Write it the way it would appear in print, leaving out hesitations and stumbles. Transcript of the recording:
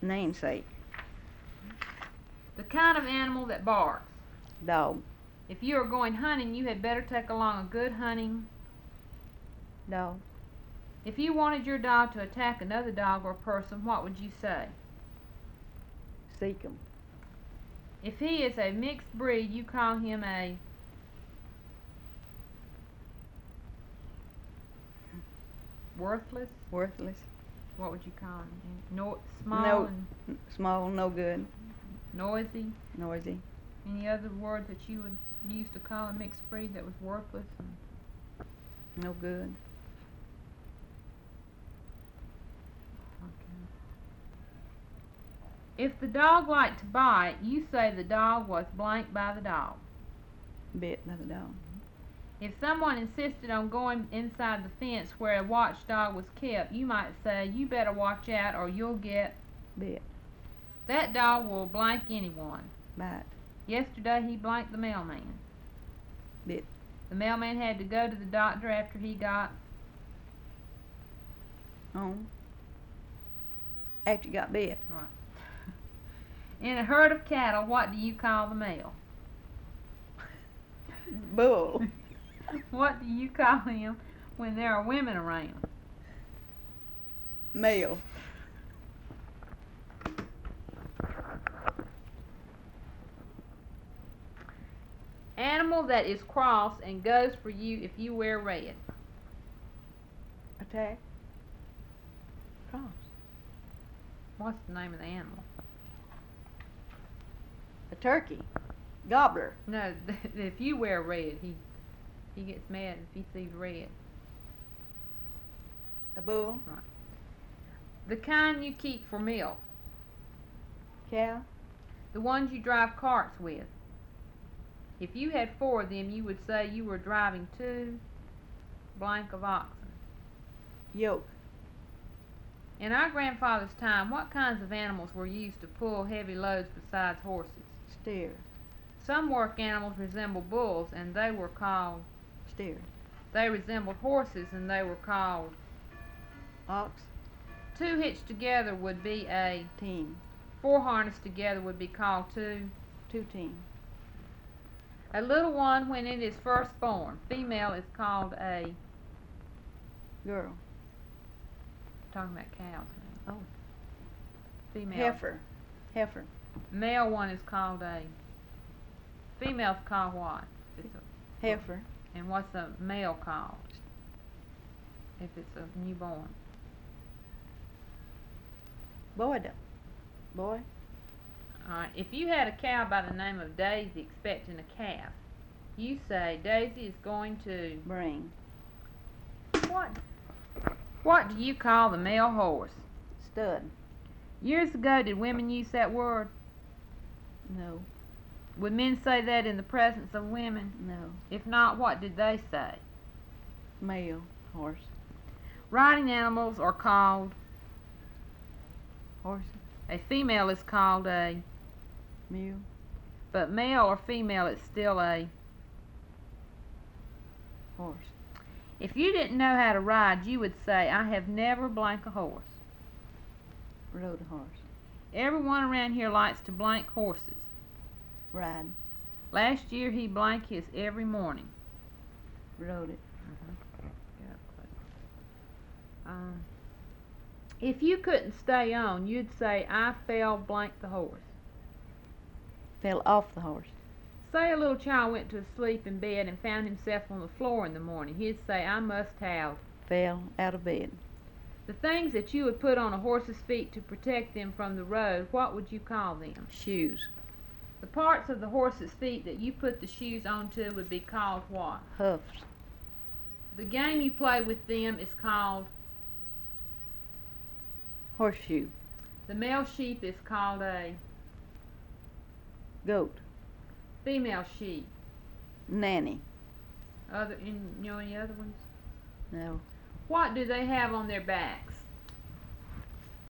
Namesake. The kind of animal that barks. Dog. If you are going hunting, you had better take along a good hunting Dog. If you wanted your dog to attack another dog or person, what would you say? Seek 'em. If he is a mixed breed, you call him a worthless. Worthless. What would you call him? Small No. and Small, no good. noisy. Noisy. Any other word that you would use to call a mixed breed that was worthless? No good. If the dog liked to bite, you say the dog was blanked by the dog. Bit by the dog. If someone insisted on going inside the fence where a watchdog was kept, you might say, you better watch out or you'll get Bit. That dog will blank anyone. Bite. Yesterday he blanked the mailman. Bit. The mailman had to go to the doctor after he got On. After you got bit. Right. In a herd of cattle, what do you call the male? Bull. What do you call him when there are women around? Male. Animal that is cross and goes for you if you wear red. Attack. Cross. What's the name of the animal? A turkey. Gobbler. No, if you wear red, he gets mad if he sees red. A bull. Right. The kind you keep for milk. Cow. The ones you drive carts with. If you had 4 of them, you would say you were driving 2 blank of oxen. Yoke. In our grandfather's time, what kinds of animals were used to pull heavy loads besides horses? Steer. Some work animals resemble bulls, and they were called. Steer. They resembled horses, and they were called. Ox. 2 hitched together would be a. Team. 4 harnessed together would be called 2. 2 team. A little one, when it is first born, female, is called a. Girl. Talking about cows now. Oh. Female. Heifer. Heifer. Male one is called a. Female's called what? Heifer. And what's a male called? If it's a newborn. Boy. Boy. Alright, if you had a cow by the name of Daisy expecting a calf, you say Daisy is going to Bring. What do you call the male horse? Stud. Years ago, did women use that word? No. Would men say that in the presence of women? No. If not, what did they say? Male. Horse. Riding animals are called. Horse. A female is called a. Mule. But male or female, it's still a. Horse. If you didn't know how to ride, you would say, I have never blank a horse. Rode a horse. Everyone around here likes to blank horses. Ride. Last year he blanked his every morning. Rode it. If you couldn't stay on, you'd say, I fell blank the horse. Fell off the horse. Say a little child went to sleep in bed and found himself on the floor in the morning. He'd say, I must have. Fell out of bed. The things that you would put on a horse's feet to protect them from the road, what would you call them? Shoes. The parts of the horse's feet that you put the shoes onto would be called what? Hoofs. The game you play with them is called. Horseshoe. The male sheep is called a. Goat. Female sheep. Nanny. You know any other ones? No. What do they have on their backs?